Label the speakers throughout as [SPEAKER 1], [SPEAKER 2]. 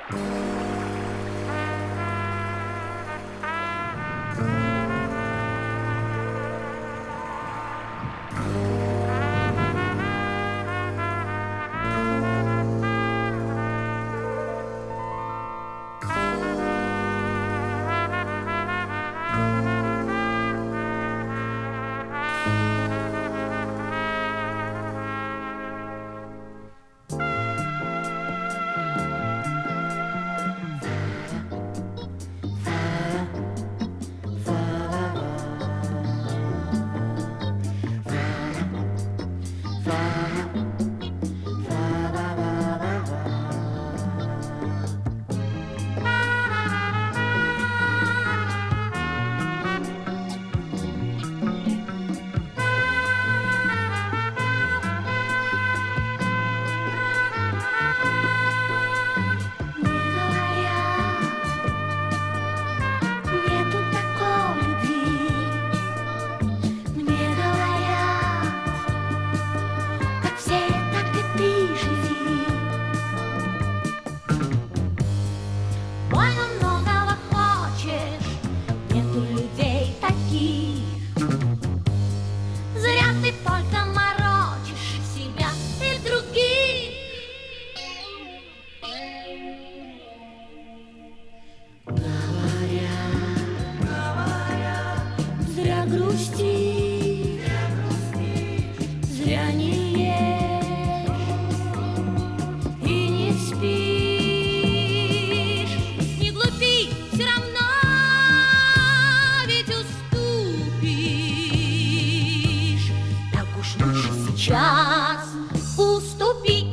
[SPEAKER 1] Сейчас уступи.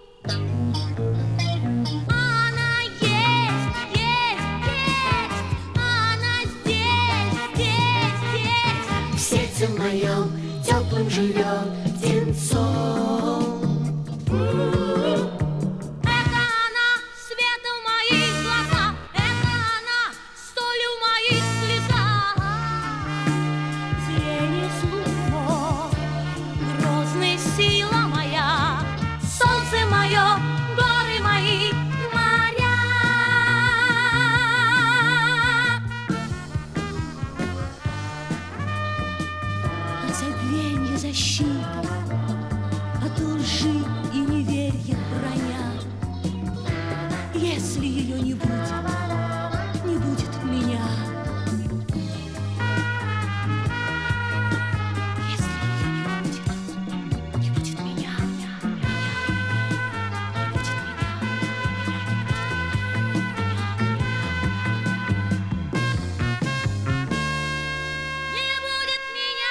[SPEAKER 1] Она есть, она здесь.
[SPEAKER 2] В сердце моем теплым живет птенцом.
[SPEAKER 1] Это она, свет в моих глазах, это она, соль в моих слезах. Зрение, слух, грозная сила моя, солнце мое, горы мои, моря. А забвенье защита от лжи и неверия броня. Если ее не будет, не будет меня. Если ее не будет, не будет меня. Не будет меня. Не будет меня.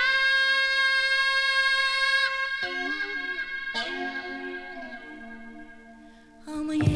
[SPEAKER 1] А мне